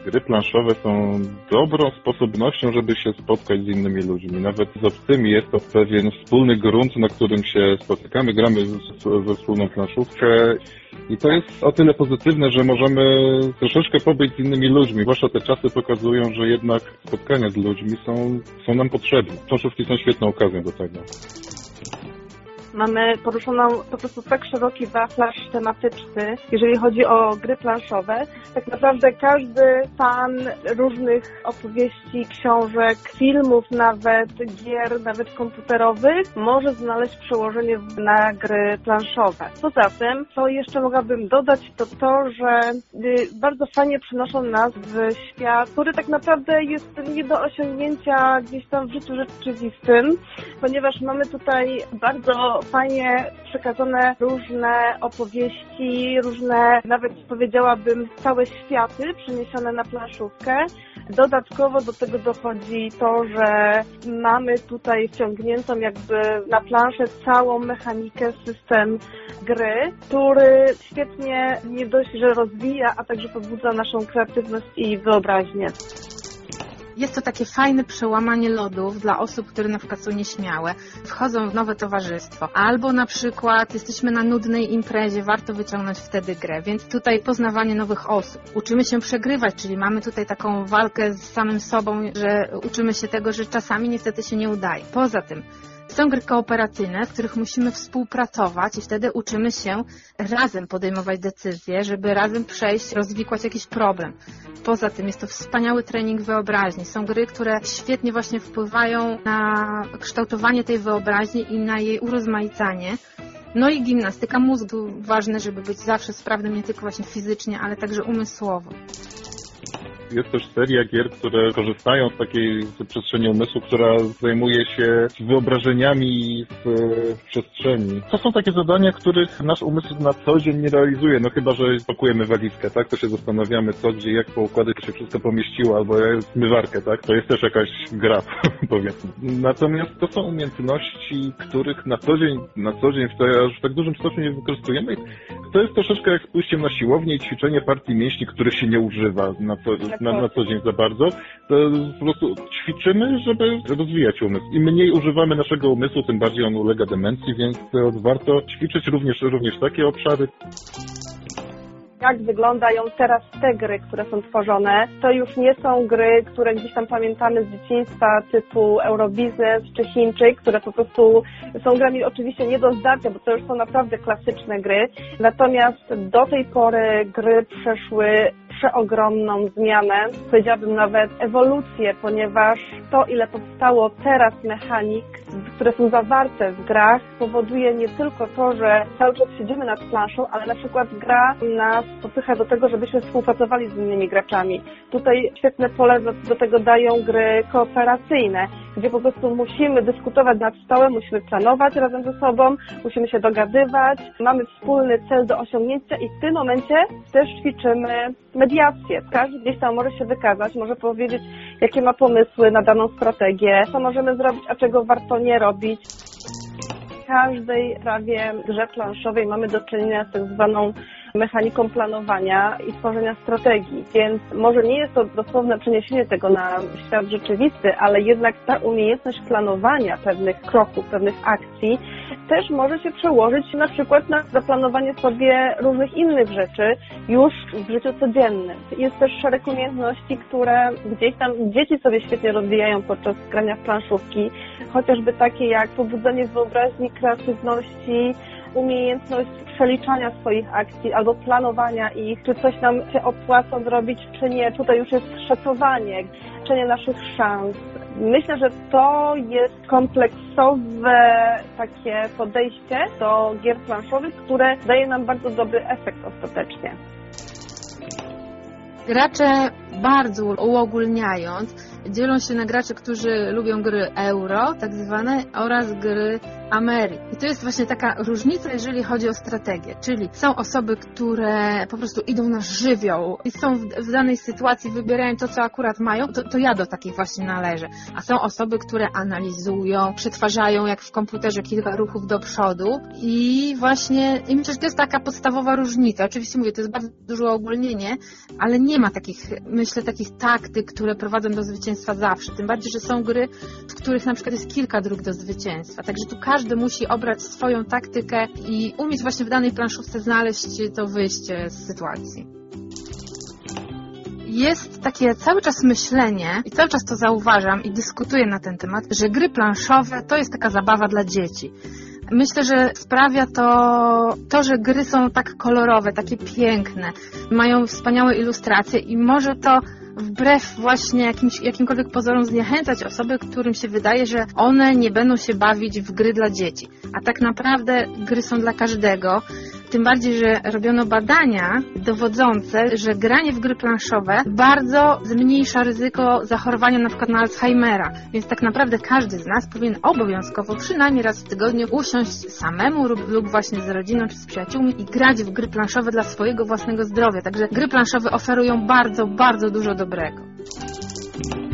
gry planszowe są dobrą sposobnością, żeby się spotkać z innymi ludźmi. Nawet z obcymi jest to pewien wspólny grunt, na którym się spotykamy, gramy ze wspólną planszówkę. I to jest o tyle pozytywne, że możemy troszeczkę pobyć z innymi ludźmi. Zwłaszcza te czasy pokazują, że jednak spotkania z ludźmi są nam potrzebne. Planszówki są świetną okazją do tego. Mamy poruszoną po prostu tak szeroki wachlarz tematyczny, jeżeli chodzi o gry planszowe. Tak naprawdę każdy fan różnych opowieści, książek, filmów nawet, gier, nawet komputerowych może znaleźć przełożenie na gry planszowe. Poza tym, co jeszcze mogłabym dodać, to, że bardzo fajnie przenoszą nas w świat, który tak naprawdę jest nie do osiągnięcia gdzieś tam w życiu rzeczywistym, ponieważ mamy tutaj bardzo fajnie przekazane różne opowieści, różne, nawet powiedziałabym, całe światy przeniesione na planszówkę. Dodatkowo do tego dochodzi to, że mamy tutaj wciągniętą jakby na planszę całą mechanikę, system gry, który świetnie nie dość, że rozwija, a także pobudza naszą kreatywność i wyobraźnię. Jest to takie fajne przełamanie lodów dla osób, które na przykład są nieśmiałe, wchodzą w nowe towarzystwo, albo na przykład jesteśmy na nudnej imprezie, warto wyciągnąć wtedy grę, więc tutaj poznawanie nowych osób. Uczymy się przegrywać, czyli mamy tutaj taką walkę z samym sobą, że uczymy się tego, że czasami niestety się nie udaje. Poza tym są gry kooperacyjne, w których musimy współpracować i wtedy uczymy się razem podejmować decyzje, żeby razem przejść, rozwikłać jakiś problem. Poza tym jest to wspaniały trening wyobraźni. Są gry, które świetnie właśnie wpływają na kształtowanie tej wyobraźni i na jej urozmaicanie. No i gimnastyka mózgu. Ważne, żeby być zawsze sprawnym nie tylko właśnie fizycznie, ale także umysłowo. Jest też seria gier, które korzystają z takiej przestrzeni umysłu, która zajmuje się wyobrażeniami w przestrzeni. To są takie zadania, których nasz umysł na co dzień nie realizuje. No chyba, że pakujemy walizkę, tak? To się zastanawiamy co, gdzie, jak poukładać, to się wszystko pomieściło, albo zmywarkę, tak? To jest też jakaś gra, powiedzmy. Natomiast to są umiejętności, których na co dzień w tak dużym stopniu nie wykorzystujemy. To jest troszeczkę jak z pójściem na siłownię i ćwiczenie partii mięśni, których się nie używa na co dzień za bardzo. To po prostu ćwiczymy, żeby rozwijać umysł. Im mniej używamy naszego umysłu, tym bardziej on ulega demencji, więc warto ćwiczyć również takie obszary. Jak wyglądają teraz te gry, które są tworzone, to już nie są gry, które gdzieś tam pamiętamy z dzieciństwa typu Eurobiznes czy Chińczyk, które po prostu są grami oczywiście nie do zdarcia, bo to już są naprawdę klasyczne gry. Natomiast do tej pory gry przeszły przeogromną zmianę, powiedziałabym nawet ewolucję, ponieważ to, ile powstało teraz mechanik, które są zawarte w grach, powoduje nie tylko to, że cały czas siedzimy nad planszą, ale na przykład gra nas popycha do tego, żebyśmy współpracowali z innymi graczami. Tutaj świetne pole do tego dają gry kooperacyjne, gdzie po prostu musimy dyskutować nad stołem, musimy planować razem ze sobą, musimy się dogadywać, mamy wspólny cel do osiągnięcia i w tym momencie też ćwiczymy mediację. Każdy gdzieś tam może się wykazać, może powiedzieć, jakie ma pomysły na daną strategię, co możemy zrobić, a czego warto nie robić. W każdej prawie grze planszowej mamy do czynienia z tak zwaną mechaniką planowania i tworzenia strategii, więc może nie jest to dosłowne przeniesienie tego na świat rzeczywisty, ale jednak ta umiejętność planowania pewnych kroków, pewnych akcji też może się przełożyć na przykład na zaplanowanie sobie różnych innych rzeczy już w życiu codziennym. Jest też szereg umiejętności, które gdzieś tam dzieci sobie świetnie rozwijają podczas grania w planszówki, chociażby takie jak pobudzenie wyobraźni, kreatywności, umiejętność przeliczania swoich akcji albo planowania ich, czy coś nam się opłaca zrobić, czy nie. Tutaj już jest szacowanie, liczenie naszych szans. Myślę, że to jest kompleksowe takie podejście do gier planszowych, które daje nam bardzo dobry efekt ostatecznie. Gracze, bardzo uogólniając, dzielą się na graczy, którzy lubią gry euro, tak zwane, oraz gry Ameryki. I to jest właśnie taka różnica, jeżeli chodzi o strategię. Czyli są osoby, które po prostu idą na żywioł i są w danej sytuacji, wybierają to, co akurat mają, to ja do takich właśnie należę. A są osoby, które analizują, przetwarzają jak w komputerze kilka ruchów do przodu i właśnie, i myślę, że to jest taka podstawowa różnica. Oczywiście mówię, to jest bardzo duże uogólnienie, ale nie ma takich, myślę, takich taktyk, które prowadzą do zwycięstwa zawsze. Tym bardziej, że są gry, w których na przykład jest kilka dróg do zwycięstwa. Także tu każdy musi obrać swoją taktykę i umieć właśnie w danej planszówce znaleźć to wyjście z sytuacji. Jest takie cały czas myślenie i cały czas to zauważam i dyskutuję na ten temat, że gry planszowe to jest taka zabawa dla dzieci. Myślę, że sprawia to, że gry są tak kolorowe, takie piękne, mają wspaniałe ilustracje i może to wbrew właśnie jakimkolwiek pozorom zniechęcać osoby, którym się wydaje, że one nie będą się bawić w gry dla dzieci. A tak naprawdę gry są dla każdego. Tym bardziej, że robiono badania dowodzące, że granie w gry planszowe bardzo zmniejsza ryzyko zachorowania na przykład na Alzheimera. Więc tak naprawdę każdy z nas powinien obowiązkowo przynajmniej raz w tygodniu usiąść samemu lub właśnie z rodziną czy z przyjaciółmi i grać w gry planszowe dla swojego własnego zdrowia. Także gry planszowe oferują bardzo, bardzo dużo dobrego.